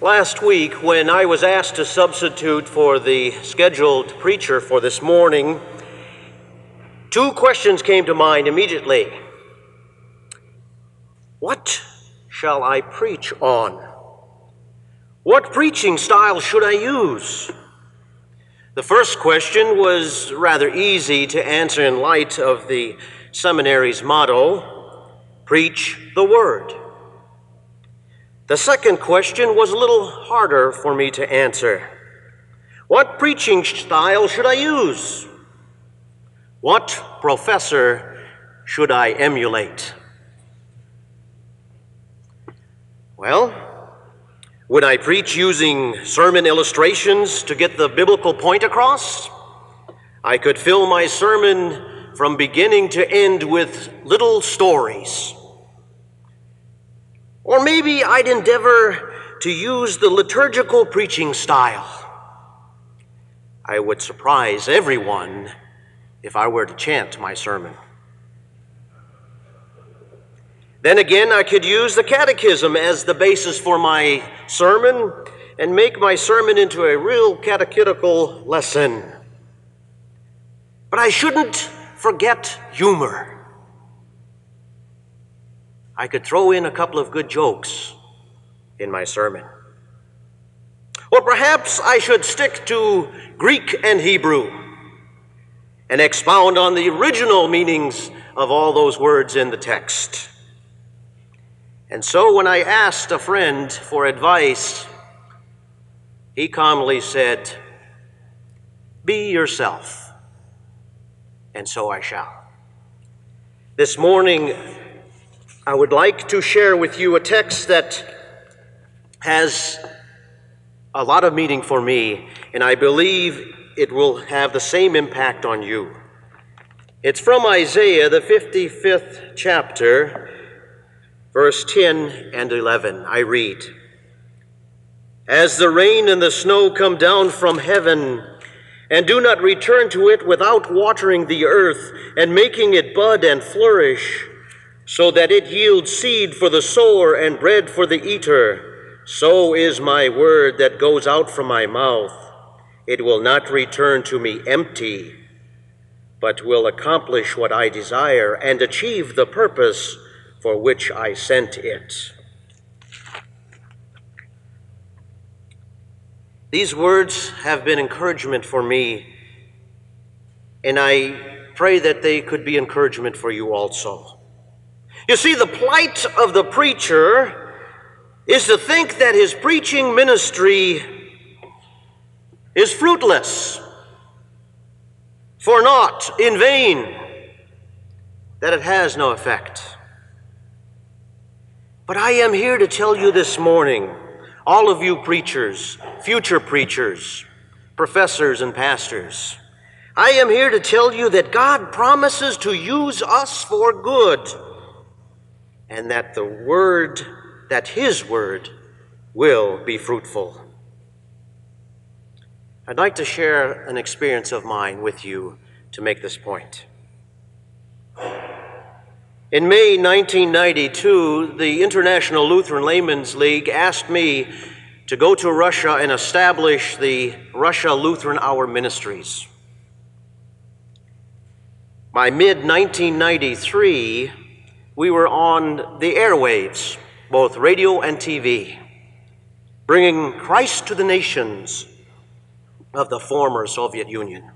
Last week, when I was asked to substitute for the scheduled preacher for this morning, two questions came to mind immediately. What shall I preach on? What preaching style should I use? The first question was rather easy to answer in light of the seminary's motto, preach the word. The second question was a little harder for me to answer. What preaching style should I use? What professor should I emulate? Well, would I preach using sermon illustrations to get the biblical point across? I could fill my sermon from beginning to end with little stories. Or maybe I'd endeavor to use the liturgical preaching style. I would surprise everyone if I were to chant my sermon. Then again, I could use the catechism as the basis for my sermon and make my sermon into a real catechetical lesson. But I shouldn't forget humor. I could throw in a couple of good jokes in my sermon. Or perhaps I should stick to Greek and Hebrew and expound on the original meanings of all those words in the text. And so when I asked a friend for advice, he calmly said, "Be yourself," and so I shall. This morning, I would like to share with you a text that has a lot of meaning for me, and I believe it will have the same impact on you. It's from Isaiah, the 55th chapter, verse 10 and 11. I read, "As the rain and the snow come down from heaven, and do not return to it without watering the earth and making it bud and flourish, so that it yields seed for the sower and bread for the eater, so is my word that goes out from my mouth. It will not return to me empty, but will accomplish what I desire and achieve the purpose for which I sent it." These words have been encouragement for me, and I pray that they could be encouragement for you also. You see, the plight of the preacher is to think that his preaching ministry is fruitless, for naught, in vain, that it has no effect. But I am here to tell you this morning, all of you preachers, future preachers, professors and pastors, I am here to tell you that God promises to use us for good, and that His word will be fruitful. I'd like to share an experience of mine with you to make this point. In May 1992, the International Lutheran Laymen's League asked me to go to Russia and establish the Russia Lutheran Hour Ministries. By mid-1993, we were on the airwaves, both radio and TV, bringing Christ to the nations of the former Soviet Union.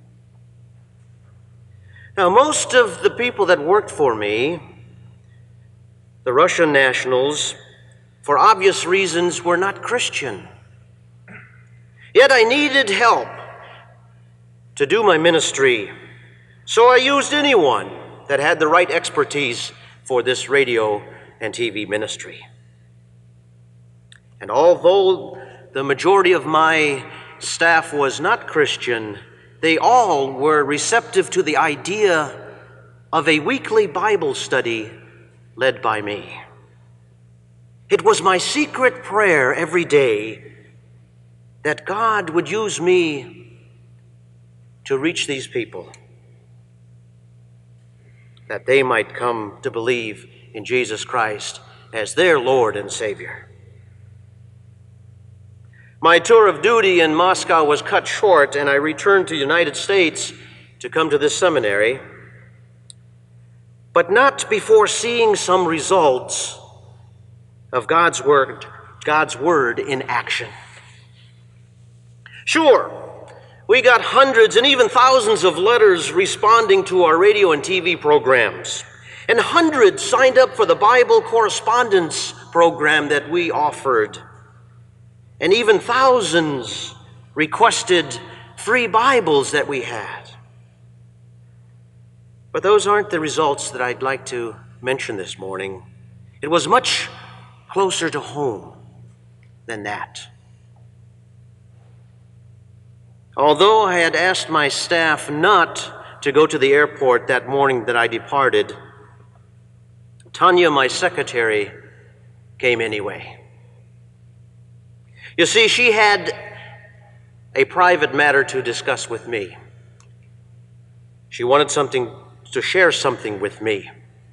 Now, most of the people that worked for me, the Russian nationals, for obvious reasons, were not Christian. Yet I needed help to do my ministry, so I used anyone that had the right expertise for this radio and TV ministry. And although the majority of my staff was not Christian, they all were receptive to the idea of a weekly Bible study led by me. It was my secret prayer every day that God would use me to reach these people, that they might come to believe in Jesus Christ as their Lord and Savior. My tour of duty in Moscow was cut short, and I returned to the United States to come to this seminary, but not before seeing some results of God's word in action. Sure, we got hundreds and even thousands of letters responding to our radio and TV programs, and hundreds signed up for the Bible correspondence program that we offered, and even thousands requested free Bibles that we had. But those aren't the results that I'd like to mention this morning. It was much closer to home than that. Although I had asked my staff not to go to the airport that morning that I departed, Tanya, my secretary, came anyway. You see, she had a private matter to discuss with me. She wanted to share something with me.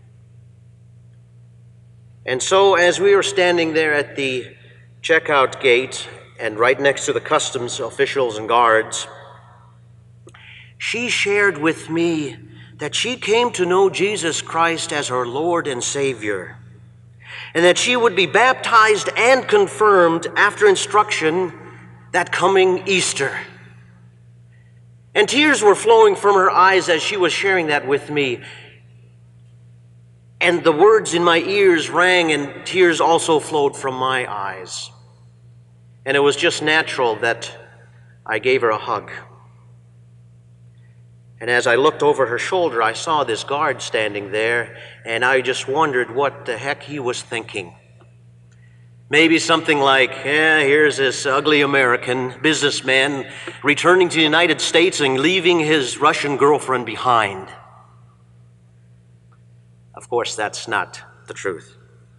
And so as we were standing there at the checkout gate and right next to the customs officials and guards, she shared with me that she came to know Jesus Christ as her Lord and Savior, and that she would be baptized and confirmed after instruction that coming Easter. And tears were flowing from her eyes as she was sharing that with me. And the words in my ears rang, and tears also flowed from my eyes. And it was just natural that I gave her a hug. And as I looked over her shoulder, I saw this guard standing there, and I just wondered what the heck he was thinking. Maybe something like, here's this ugly American businessman returning to the United States and leaving his Russian girlfriend behind. Of course, that's not the truth.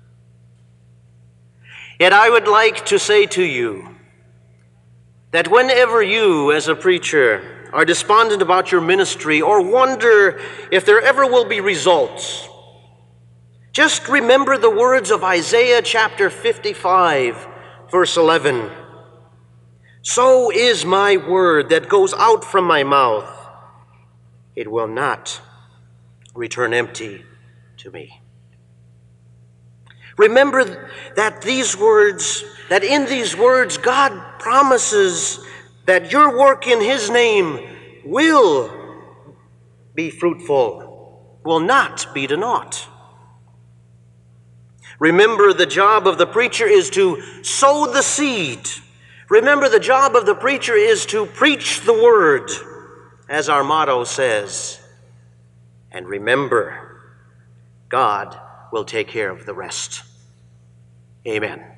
Yet I would like to say to you that whenever you, as a preacher, are despondent about your ministry or wonder if there ever will be results, just remember the words of Isaiah chapter 55, verse 11. So is my word that goes out from my mouth. It will not return empty to me. Remember that in these words, God promises that your work in His name will be fruitful, will not be to naught. Remember, the job of the preacher is to sow the seed. Remember, the job of the preacher is to preach the word, as our motto says. And remember, God will take care of the rest. Amen.